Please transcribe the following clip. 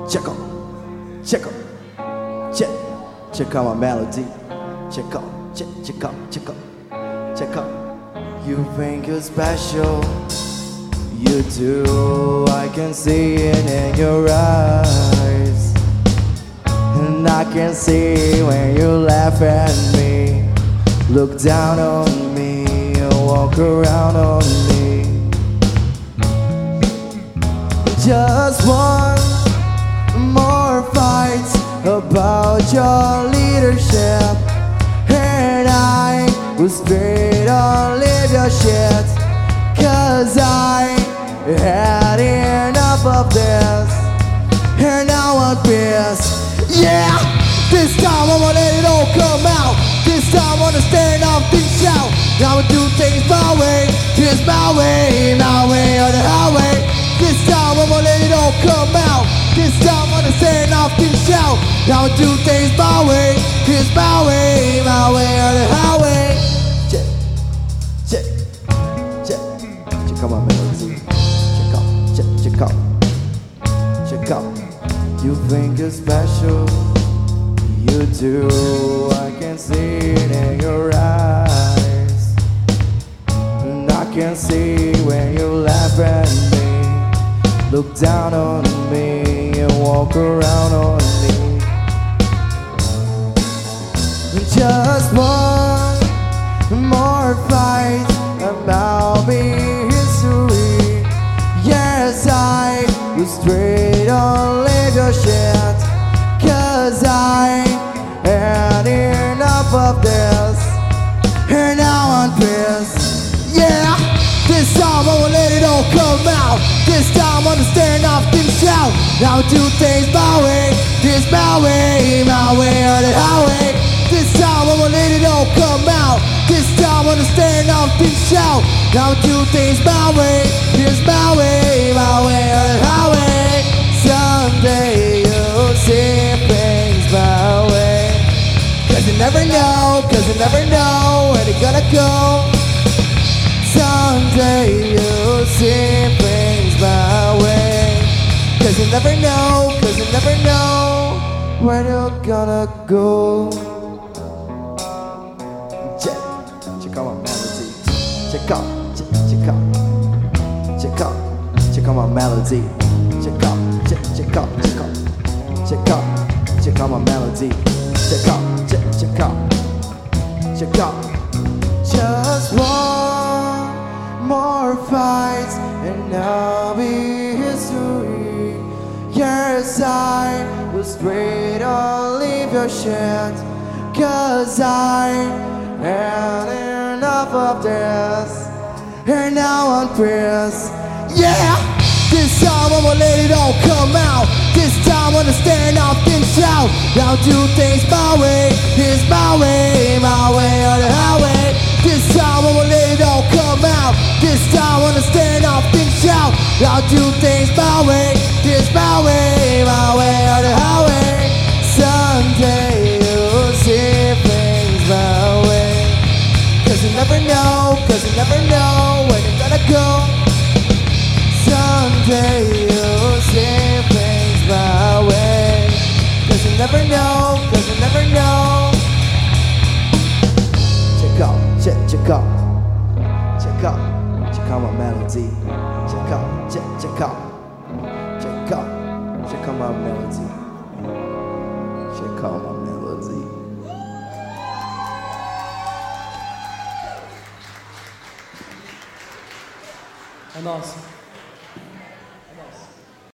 check out, check out, check out my melody. Check out, check out, check out, check out. You think you're special, you do. I can see it in your eyes, and I can see when you laugh at me, look down on me, and walk around on me. Just one more fight about your leadership, and I will straight on leave your shit, 'cause I had enough of this, and I want peace. Yeah, this time I'ma let it all come out. This time I'ma stand up and shout. I'ma do things my way, here's my way or the highway. This time I'ma let it all come out. This time I'ma stand up and shout. I'ma do things my way, here's my way or the highway. Check, check, check, check out my melody. Check out, check out, check out. You think you're special, you do. I can see it in your eyes, and I can see when you laugh at me, look down on me, and walk around on me. Just one more fight, and I'll be history. Yes, I will straight on leave your shit, 'cause I had enough of this, and I want peace. Yeah, this time I will let it all come out. This time I'm gonna stand up and shout. I'll do things my way, here's my way or the highway. This time I'm gonna let it all come out. This time I'm gonna stand up and shout. I'll do things my way, here's my way or the highway. Someday you'll see things my way, 'cause you never know where they're gonna go. Someday you'll see things my way, 'cause you never know where they're gonna go. Check out my melody. Check out, check out, check out, check out my melody. Check out, check out, check out, check out, check out my melody. Check out, check out, check out. Just one more fight, and I'll be history. Yes, I will straight on leave your shit, 'cause I had enough of this, and I want peace. Yeah, this time I'ma let it all come out. This time I'm gonna stand up and shout. I'll do things my way, here's my way or the highway. This time I'ma let it all come out. This time I'm gonna stand up and shout. I'll do things my way, here's my way or the highway. Someday you'll see things my way, 'cause you never know where they're gonna go. Someday you'll see things my way, 'cause you never know Check out, check out, check out, check out my melody. Check out, check out, check out, check out my melody. Check out my melody. É nosso.